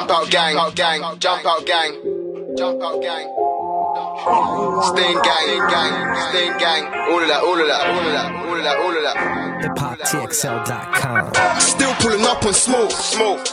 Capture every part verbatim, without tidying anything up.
Jump out gang, gang, jump out gang, jump out gang. Stain gang, gang, stain gang. All of that, all of that, all of that, all of that, all of that. hip hop T X L dot com. Still pulling up on smoke, smoke.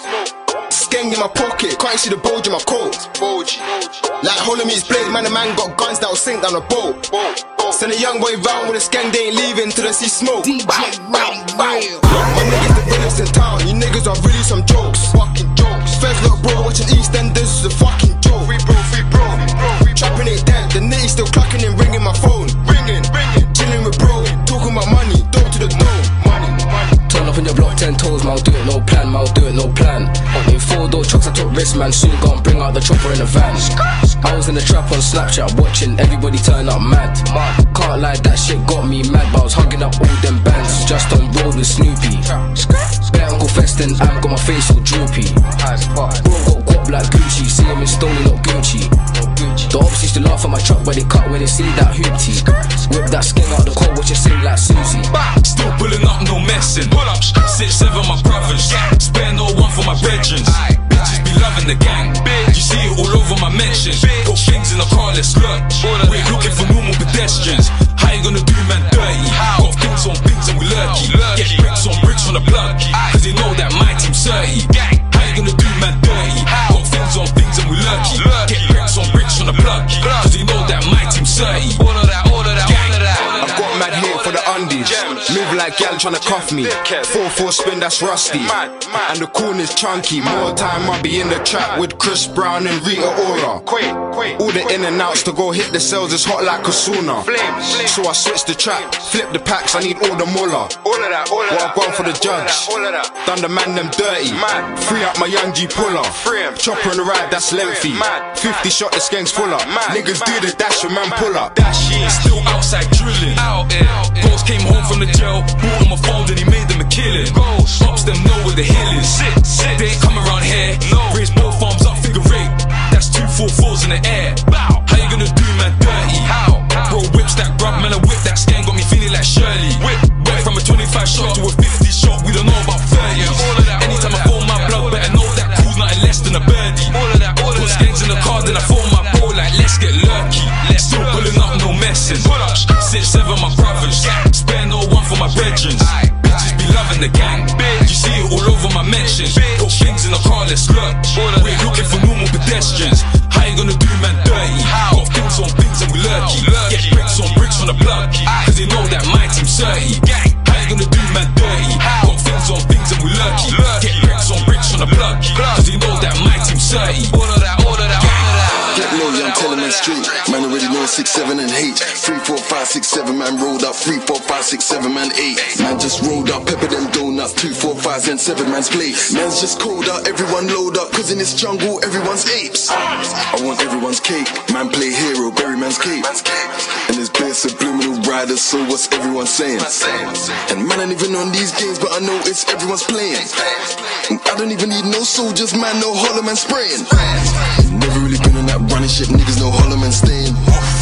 Skeng in my pocket, can't see the bulge in my coat. Bulge. Like holding me his blade, man, the man got guns that will sink down the boat. Send a young boy round with a skeng, they ain't leaving till they see smoke. D J Ready Real. My niggas the realest in town, you niggas are really some jokes. Fucking jokes. First look bro, watching EastEnders is a fucking joke. Free bro, free bro, free bro. Trapping it dead, the nitty still clacking and ringing my phone. Ringing, ringing. Chilling with bro, talking about money, dope to the dome. Money, money. Turn up on your block, ten toes, man, do it, no plan, man, do it, no plan. Up in four door trucks, I took risks, man, soon gon' bring out the chopper in the van. I was in the trap on Snapchat, watching everybody turn up mad. Can't lie, that shit got me mad, but I was hugging up all them bands, just on road with Snoopy. Bare Uncle Feston, Am got my face all droopy. Bro got guap like Gucci, see him in Stoney, not Gucci. The ops used to laugh at my truck, but they cut when they see that hoopty. Whip that skeng out the cold, watch it sing like Susie. Still pulling up, no messing. Pull up, six, seven, my brothers. Spare no one for my brethren. Bitches be loving the gang. You see it all over my mentions. Got things in the car, let's look. We're looking for normal pedestrians. How you gonna do man dirty? Got things on things and we lurky. Get bricks on bricks on the plug. Cause they know that my team's thirty. How you gonna do man dirty? Got things on things and we lurky. Get bricks on bricks on the plug. Cause they know that my team's thirty. All of that, all of that, all of that. I've got mad hate for the undies. Move like gal tryna cuff me. four four spin, that's rusty. And the corner's chunky. More time I'll be in the trap with Chris Brown and Rita Ora. All the in and outs to go hit the cells, it's hot like a sauna. So I switch the track, flip the packs, I need all the muller. Well, I've gone for the judge. Done the man them dirty. Free up my young G puller. Chopper in the ride, that's lengthy. fifty shot, the skeng's full up. Niggas do the dash, your man pull up. Still outside drilling. Ghost came home from the jail, bought him a phone, then he made them a killing. Pops them know where the hill is. They ain't come around here. Raise both arms up, figure eight. That's two four fours in the air. How you gonna do man dirty? Bro whips that grub, man, I whip that skeng, got me feeling like Shirley. Went from a twenty-five shot to a fifty shot, we don't know about thirty. Anytime I fold my blood, better know that cool's nothing less than a birdie. Put skengs in the car, then I fold my bro like let's get lurky. Still pulling up, no messing. Six, seven, my brothers. Spare no one for my brethren. Bitches be loving the gang. You see it all over my mentions. Got things in the car, let's look. We're looking for normal pedestrians. How you gonna do man dirty? Got things on things and we lurky. Get bricks on bricks on the plug. Cause they know that my team's thirty. How you gonna do man dirty? Got things on things and we lurky. Get bricks on bricks on the plug. Cause they know that my team's thirty. All of that, all of that, all of that. Get low, yeah, I'm telling man straight. Man already know six, seven and eight. Three, four, five, six, seven, man rolled up. Three, four, five, six, seven, man eight. Man just rolled up, pepper them donuts. Two, four, five, and seven, man's place. Man's just cold up, everyone load up. Cause in this jungle, everyone's apes. I want everyone's cake. Man play hero, bury man's cape. And there's bare subliminal riders, so what's everyone saying? And man ain't even on these games, but I know it's everyone's playing. And I don't even need no soldiers, man, no hollow man spraying. Never really been on that running shit, niggas know hollow man staying.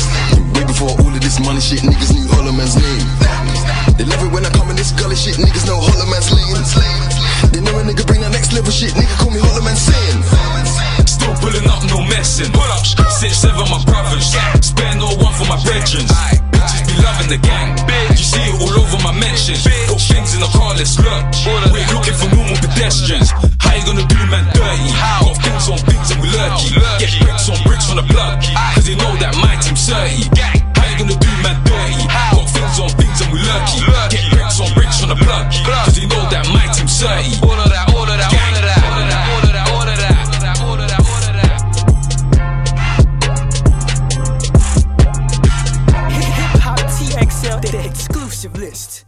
Way before all of this money shit, niggas knew hollow man's name. They love it when I come in this gully shit, niggas know hollow man's lane. They know a nigga bring that next level shit, nigga call me hollow man saying. Still pulling up, no messing. Pull up, six, seven, my brothers. Spare no one for my brethren. Bitches be loving the gang. You see it all over my mentions. Got things in the car, let's look. We're looking for normal pedestrians. How you gonna do man dirty? Got things on things and we lurky. Get bricks on bricks on the plug. Cause they know that my team's thirty. How you gonna do man dirty? Got things on things and we lurky. Get bricks on bricks on the plug. Cause they know that my team's thirty. All of that, all of that, all of that, all of that, all of that, all of that. hip hop T X L, the exclusive list.